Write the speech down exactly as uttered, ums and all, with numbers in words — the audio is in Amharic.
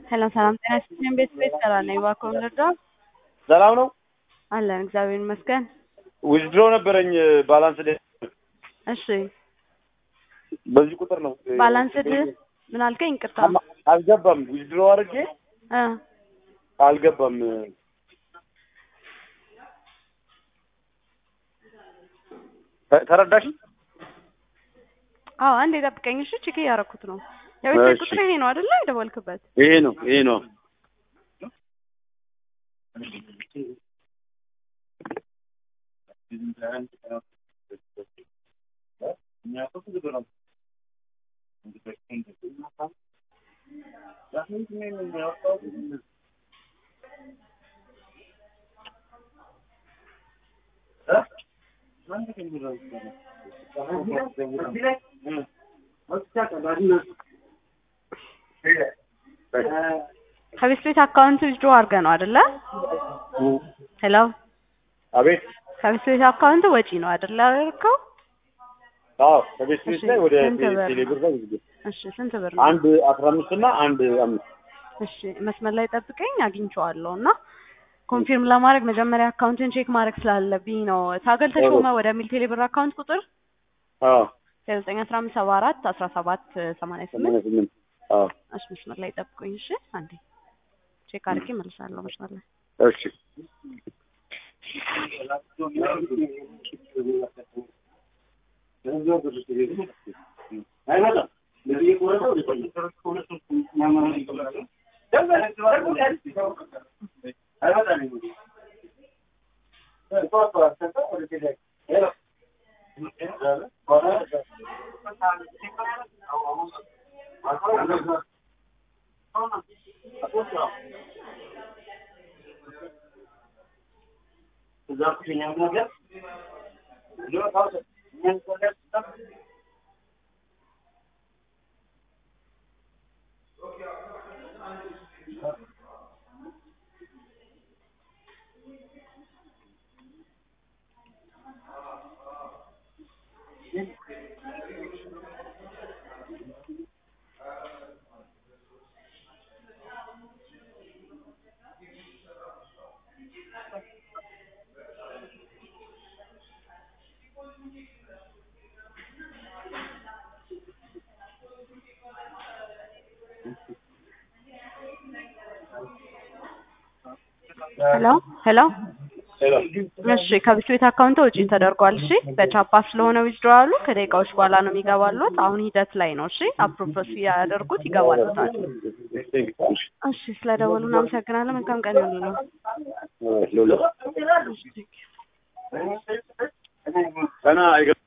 ሰላም ሰላም ጤና ይስጥልኝ ቤት ቤት ሰላም ነኝ እባክዎ ልርዳዎ? ሰላም ነው አለን እግዚአብሔር ይመስገን። ዊዝድሮ ነበረኝ ባላንስ ላይ እሺ በዚህ ቁጥር ነው ባላንስድ ምን አልከኝ? ይቅርታ አልገባም። ዊዝድሮ አድርጌ እ አልገባም። ተረዳሽ? አዎ አንዴ ጠብቀኝ እሺ። ቼክ እያደረኩት ነው። የቤት ቁጥር ይሄ ነው አይደለ? የደወልክበት ይሄ ነው ይሄ ነው። ከቤት ቤት አካውንት ዊዝድሮ አድርገህ ነው አይደለ? ሄሎ አቤት። ከቤት ቤት አካውንት ወጪ ነው አይደለ ያደረከው? አዎ ከቤት ቤት ላይ ወደ ቴሌብር ላይ ይገኛል። እሺ ስንት ብር ነው? አንድ አስራ አምስት እና አንድ አምስት። እሺ መስመር ላይ ጠብቀኝ አግኝቼዋለሁ እና ኮንፊርም ለማድረግ መጀመሪያ አካውንትን ቼክ ማድረግ ስላለብኝ ነው። ታገል ተሾመ ወደሚል ቴሌብር አካውንት ቁጥር አዎ ዘጠኝ አስራ አምስት ሰባ አራት አስራ ሰባት ሰማንያ ስምንት አዎ። እሺ መስመር ላይ ጠብቁኝ እሺ። አንዴ ቼክ አድርጌ እመልሳለሁ መስመር ላይ እሺ። ሄሎ ሄሎ እሺ ከቤት ቤት አካውንት ወጪ ተደርጓል። እሺ በቻፓ ስለሆነ ዊዝድሮ አሉ ከደቂቃዎች በኋላ ነው የሚገባሉት። አሁን ሂደት ላይ ነው። እሺ አፕሮቭ ያደርጉት ይገባሉታል። እሺ ስለደወሉ እናመሰግናለን። መልካም ቀን ይሁንልዎ። ሎሎ